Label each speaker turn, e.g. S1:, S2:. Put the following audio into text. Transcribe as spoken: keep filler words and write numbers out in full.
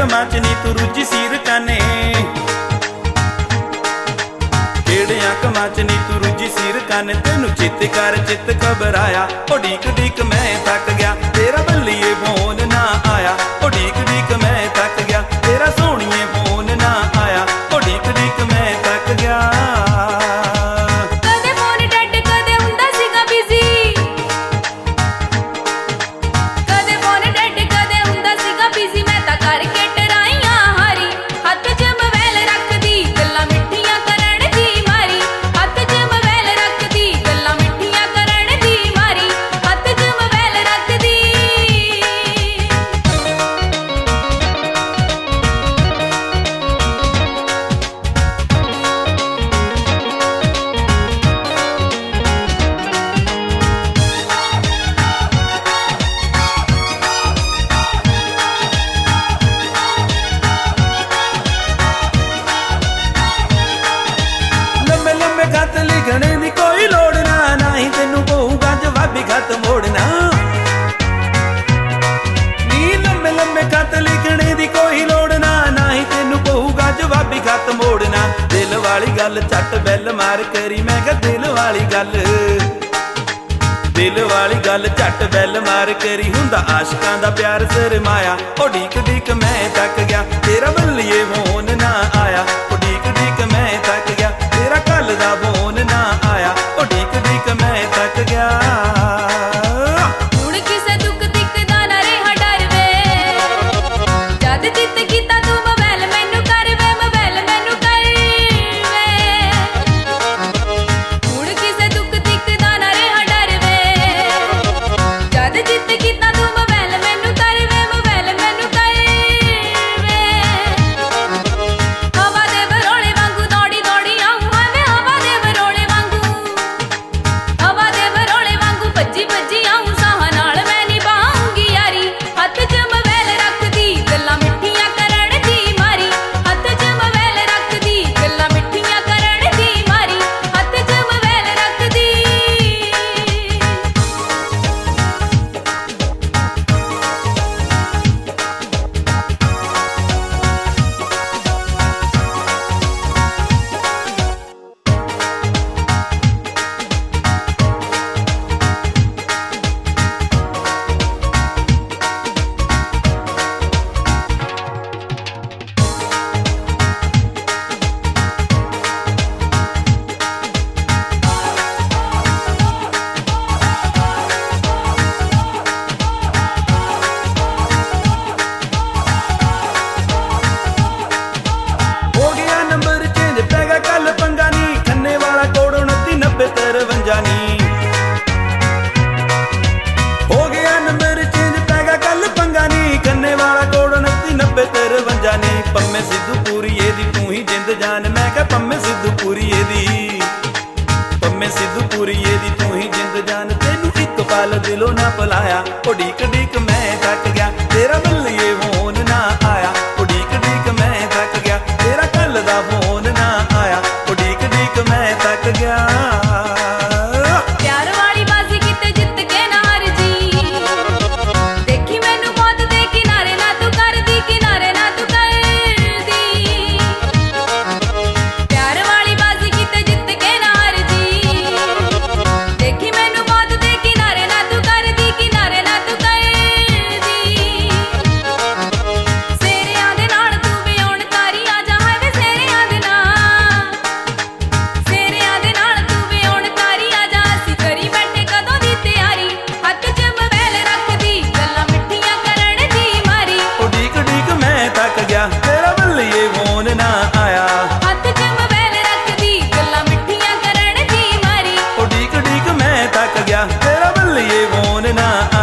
S1: ਕੰਮਾਂ 'ਚ ਨੀ ਤੂੰ ਰੁੱਝੀ ਸੀਰ ਕਾਨੇ, ਕਿਹੜਿਆਂ ਕੰਮਾਂ 'ਚ ਨੀ ਤੂੰ ਰੁੱਝੀ ਸੀਰ ਕਾਨੇ। ਤੈਨੂੰ ਚਿੱਤ ਕਰ ਚਿੱਤ ਘਬਰਾਇਆ, ਓ ਡੀਕ ਡੀਕ ਮੈਂ ਥੱਕ ਗਿਆ, ਤੇਰਾ ਬੱਲੀਏ ਫੋਨ ਨਾ ਆਇਆ, ਓ ਡੀਕ ਡੀਕ ਮੈਂ ਥੱਕ ਗਿਆ, ਤੇਰਾ ਸੋਹਣੀਏ ਫੋਨ ਨਾ ਆਇਆ, ਓ ਡੀਕ ਡੀਕ ਮੈਂ ਥੱਕ ਗਿਆ। खत लिखने दी कोई लोड़ ना, ना ही तेनू पऊगा जवाबी खत मोड़ना। नी लम्बे लम्बे खत लिखने दी कोई लोड़ ना, ना ही तेनू पऊगा जवाबी खत मोड़ना। दिल वाली गल झट बैल मार करी, मैं कहा दिल वाली गल, दिल वाली गल झट बैल मार करी। हुंदा आशिकां दा प्यार सरमाया, ओ ढीक ढीक मैं थक गया, तेरा बल्लिए फोन ना आया, ओ ढीक ढीक मैं थक गया, तेरा कल दा फोन ना आया, ओ ढीक ढीक मैं थक गया। हो गया नंबर चेंज पैगा कल पंगा नी, कन्ने वाला कोड उनती नब्बे तरवंजा नी। पम्मे सिद्धू पूरीए दी तू ही जिंद जान, मैं कहा पम्मे सिद्धू पूरीए दी, पम्मे सिद्धू पूरीए दी तू ही जिंद जान। तेनू एक पल दिलों ना भुलाया, ओ ढीक ढीक मैं थक गया, तेरा बल्लिए फोन ना आया, ओ ढीक ढीक मैं थक गया, तेरा कल दा फोन ना आया, ओ ढीक ढीक मैं थक गया। तेरा बल्लिए फोन ना आया,
S2: हथ च मोबाइल रख दी गल्लां मिठियां करन दी मारी,
S1: ओ ढीक ढीक मैं थक गया, तेरा बल्लिए फोन ना आया।